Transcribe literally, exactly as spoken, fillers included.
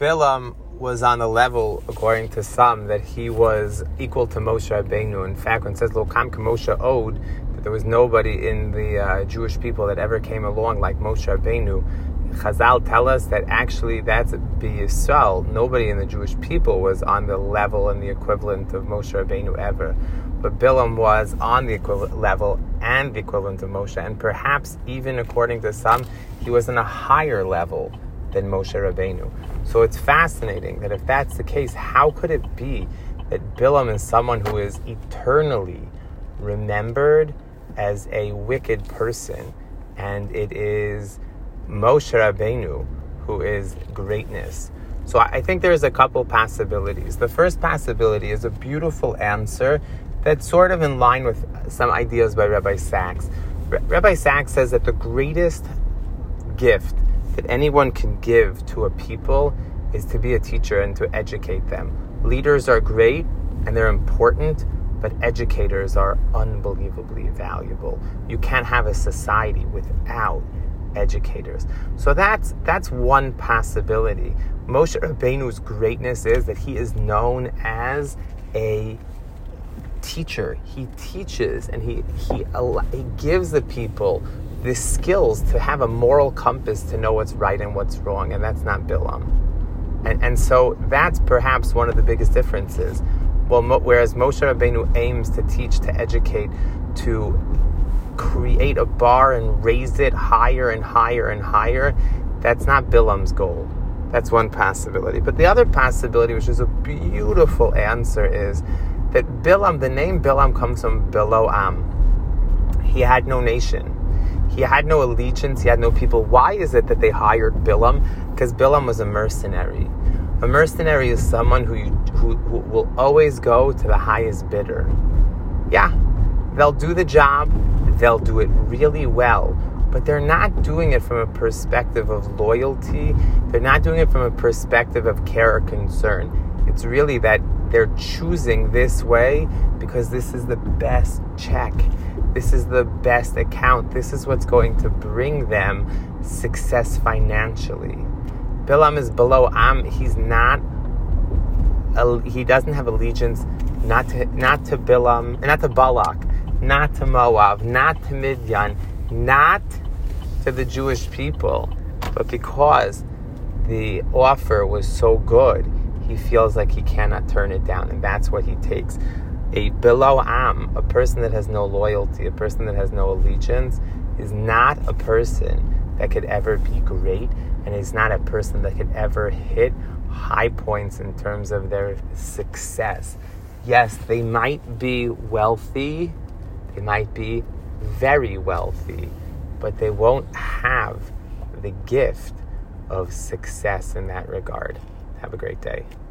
Bilam was on the level, according to some, that he was equal to Moshe Rabbeinu. In fact, when it says Lo Kam Moshe Od, that there was nobody in the uh, Jewish people that ever came along like Moshe Rabbeinu, Chazal tell us that actually that's B'Yisrael. Nobody in the Jewish people was on the level and the equivalent of Moshe Rabbeinu ever. But Bilam was on the equivalent level and the equivalent of Moshe. And perhaps even according to some, he was on a higher level than Moshe Rabbeinu. So it's fascinating that if that's the case, how could it be that Bilam is someone who is eternally remembered as a wicked person, and it is Moshe Rabbeinu who is greatness? So I think there's a couple possibilities. The first possibility is a beautiful answer that's sort of in line with some ideas by Rabbi Sachs. Re- Rabbi Sachs says that the greatest gift that anyone can give to a people is to be a teacher and to educate them. Leaders are great and they're important, but educators are unbelievably valuable. You can't have a society without educators. So that's that's one possibility. Moshe Rabbeinu's greatness is that he is known as a teacher. He teaches and he he he gives the people the skills to have a moral compass to know what's right and what's wrong, and that's not Bilam. And and so that's perhaps one of the biggest differences. Well, mo- whereas Moshe Rabbeinu aims to teach, to educate, to create a bar and raise it higher and higher and higher, that's not Bilam's goal. That's one possibility. But the other possibility, which is a beautiful answer, is that Bilam, the name Bilam comes from Biloam. He had no nation. He had no allegiance. He had no people. Why is it that they hired Bilam? Because Bilam was a mercenary. A mercenary is someone who, you, who who will always go to the highest bidder. Yeah, they'll do the job. They'll do it really well. But they're not doing it from a perspective of loyalty. They're not doing it from a perspective of care or concern. It's really that they're choosing this way because this is the best check. This is the best account. This is what's going to bring them success financially. Bilam is below Am. He's not, he doesn't have allegiance, not to, not to Bilam, not to Balak, not to Moab, not to Midian, not to the Jewish people. But because the offer was so good, he feels like he cannot turn it down, and that's what he takes. A below Am, a person that has no loyalty, a person that has no allegiance, is not a person that could ever be great, and is not a person that could ever hit high points in terms of their success. Yes, they might be wealthy, they might be very wealthy, but they won't have the gift of success in that regard. Have a great day.